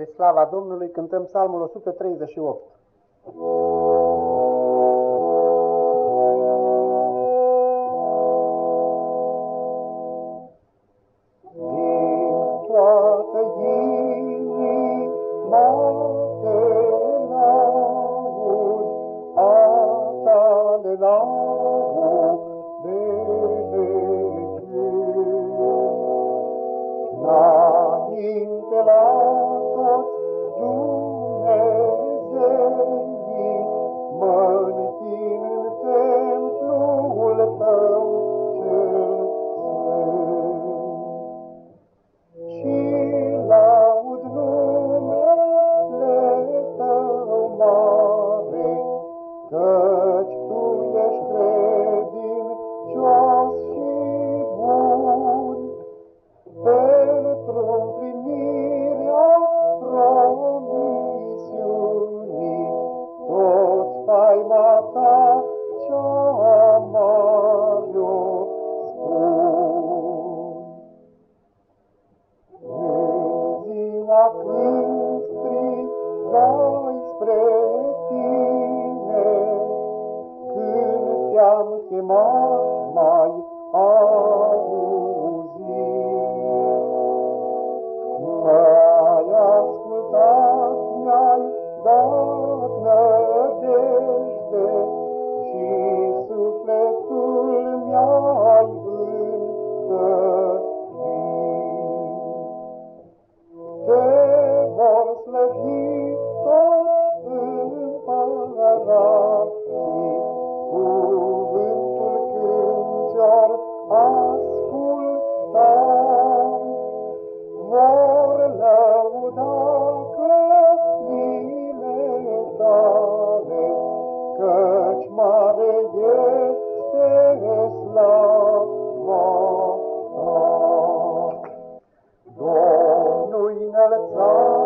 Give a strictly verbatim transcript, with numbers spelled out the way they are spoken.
Spre slava Domnului cântăm psalmul o sută treizeci și opt. Din toată inima te laud, a tale laude înainte la toți Dumnezeii, mă-nțin în templul tău cel sfânt și laud numele tău mare, căci tu ești credincios și bun. Pentru împlinirea promisiunii, toți faima ta cea mare-o spun. În ziua când strigai spre tine, când te-am chemat mai m-ai ascultat, mi-ai dat nădejde și sufletul mi-ai întărit. Te vor slăvi toți împărații, cuvântul când ți-or asculta. Vor lăuda căile tale, căci mare este slava ta. Domnul-i înălțat